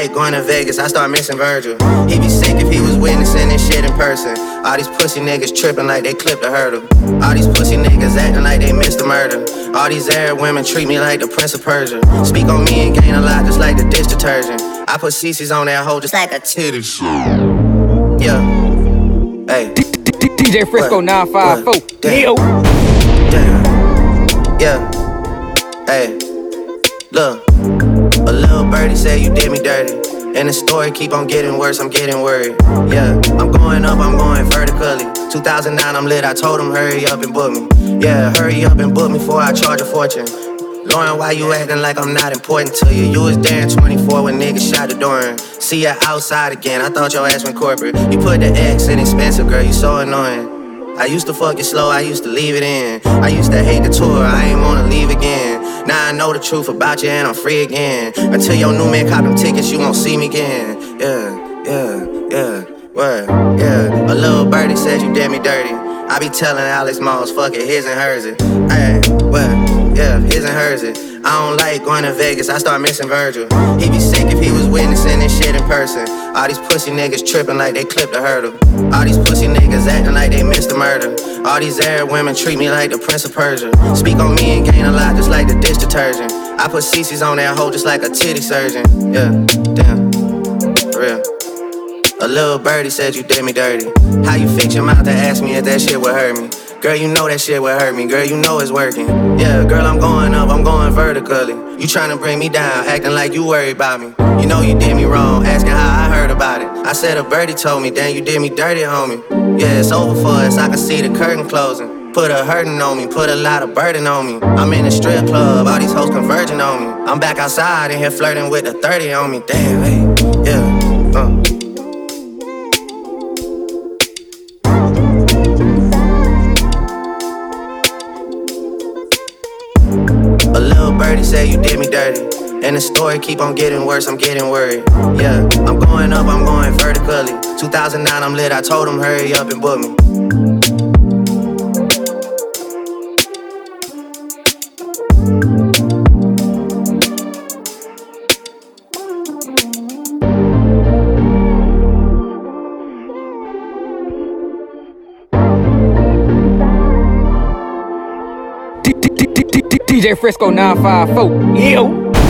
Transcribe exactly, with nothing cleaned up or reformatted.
like going to Vegas, I start missing Virgil. He be sick if he was witnessing this shit in person. All these pussy niggas tripping like they clipped a hurdle. All these pussy niggas acting like they missed a murder. All these Arab women treat me like the Prince of Persia. Speak on me and gain a lot just like the dish detergent. I put C C's on that hoe just like a titty show. Yeah. Hey. D J Frisco nine five four. Damn. Yeah. Hey. Look. A little birdie said you did me dirty. And the story keep on getting worse, I'm getting worried. Yeah, I'm going up, I'm going vertically. two thousand nine, I'm lit, I told him hurry up and book me. Yeah, hurry up and book me before I charge a fortune. Lauren, why you acting like I'm not important to you? You was there in twenty-four when niggas shot the door. See ya outside again, I thought your ass went corporate. You put the X in expensive, girl, you so annoying. I used to fuck it slow, I used to leave it in. I used to hate the tour, I ain't wanna leave again. Now I know the truth about you and I'm free again. Until your new man cop them tickets, you won't see me again. Yeah, yeah, yeah, word, yeah. A little birdie said you did me dirty. I be telling Alex Moss, fuck it, his and hers it. Hey, what? Yeah, his and hers it. I don't like going to Vegas, I start missing Virgil. He be sick if he was witnessing this shit in person. All these pussy niggas tripping like they clipped a hurdle. All these pussy niggas acting like they missed a murder. All these Arab women treat me like the Prince of Persia. Speak on me and gain a lot just like the dish detergent. I put C C's on that hoe just like a titty surgeon. Yeah, damn, for real. A little birdie said you did me dirty. How you fix your mouth to ask me if that shit would hurt me? Girl, you know that shit would hurt me. Girl, you know it's working. Yeah, girl, I'm going up, I'm going vertically. You tryna bring me down, acting like you worried about me. You know you did me wrong, asking how I heard about it. I said a birdie told me, damn, you did me dirty, homie. Yeah, it's over for us, I can see the curtain closing. Put a hurtin' on me, put a lot of burden on me. I'm in a strip club, all these hoes converging on me. I'm back outside in here flirting with the thirty on me. Damn, hey, yeah, uh. A little birdie said you did me dirty. And the story keep on getting worse, I'm getting worried. Yeah, I'm going up, I'm going vertically. two thousand nine, I'm lit, I told him hurry up and book me. D J Frisco nine five four. Yo.